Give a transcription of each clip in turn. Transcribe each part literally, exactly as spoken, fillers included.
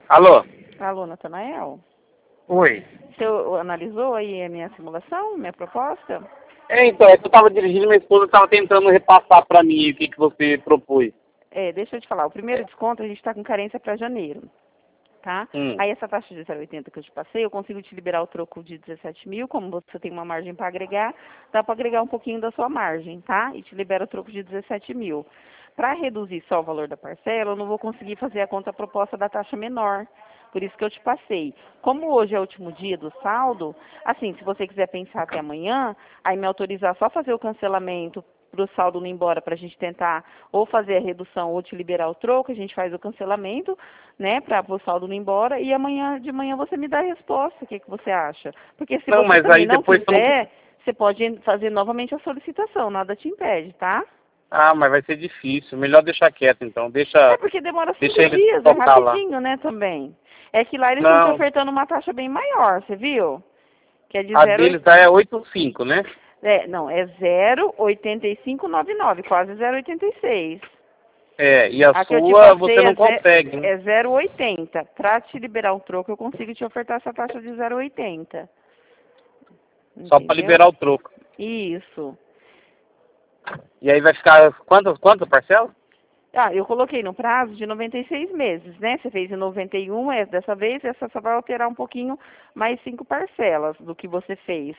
Alô? Alô, Natanael? Oi. Você analisou aí a minha simulação, minha proposta? É, então, é que eu estava dirigindo, minha esposa estava tentando repassar para mim o que, que você propôs. É, deixa eu te falar, o primeiro desconto a gente está com carência para janeiro, tá? Hum. Aí essa taxa de zero vírgula oitenta que eu te passei, eu consigo te liberar o troco de dezessete mil, como você tem uma margem para agregar, dá para agregar um pouquinho da sua margem, tá? E te libera o troco de dezessete mil. Para reduzir só o valor da parcela, eu não vou conseguir fazer a conta proposta da taxa menor. Por isso que eu te passei. Como hoje é o último dia do saldo, assim, se você quiser pensar até amanhã, aí me autorizar só fazer o cancelamento para o saldo não ir embora, para a gente tentar ou fazer a redução ou te liberar o troco, a gente faz o cancelamento, né, para o saldo não ir embora, e amanhã de manhã você me dá a resposta, o que, que você acha? Porque se Não, você mas também aí não depois eu não... quiser, você pode fazer novamente a solicitação, nada te impede, tá? Ah, mas vai ser difícil. Melhor deixar quieto, então. Deixa, É porque demora deixa cinco eles dias, é tocar lá. rapidinho, né, também. É que lá eles estão te Não, ofertando uma taxa bem maior, você viu? Que é de a zero, deles é oito vírgula cinco, né? é, não, é zero vírgula oitenta e cinco noventa e nove, quase zero vírgula oitenta e seis. É, e a A que eu te sua você passei é, não ze- consegue, né? é zero vírgula oitenta. Para te liberar o troco, eu consigo te ofertar essa taxa de zero vírgula oitenta. Só para Entendeu? liberar o troco. Isso. E aí vai ficar quantas, quantas parcelas? Ah, eu coloquei no prazo de noventa e seis meses, né? Você fez em noventa e um, é, dessa vez essa só vai alterar um pouquinho mais cinco parcelas do que você fez.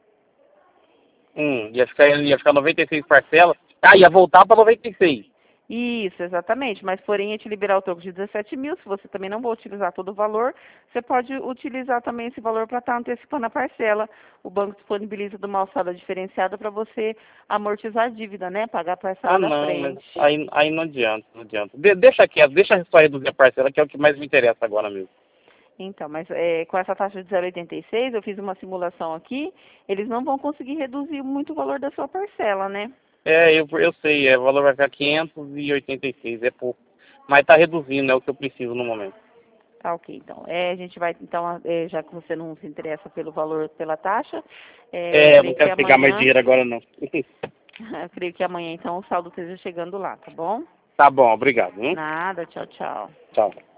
Hum, ia ficar, ia ficar noventa e seis parcelas. Ah, ia voltar para noventa e seis. Isso, exatamente. Mas, porém, a te liberar o troco de dezessete mil, se você também não vai utilizar todo o valor, você pode utilizar também esse valor para estar antecipando a parcela. O banco disponibiliza de uma alçada diferenciada para você amortizar a dívida, né? Pagar a parcela Ah, da não, mas frente. aí, aí não adianta, não adianta. De, deixa quieto, deixa só reduzir a parcela, que é o que mais me interessa agora mesmo. Então, mas é, com essa taxa de zero vírgula oitenta e seis, eu fiz uma simulação aqui, eles não vão conseguir reduzir muito o valor da sua parcela, né? É, eu, eu sei, é, o valor vai ficar quinhentos e oitenta e seis, é pouco. Mas tá reduzindo, é o que eu preciso no momento. Tá, ok. Então, é, a gente vai, então, é, já que você não se interessa pelo valor, pela taxa, é, eu É, eu não creio que quero pegar mais amanhã, dinheiro agora não. eu creio que amanhã, então, o saldo esteja chegando lá, tá bom? Tá bom, obrigado. Hein? Nada, tchau, tchau. Tchau.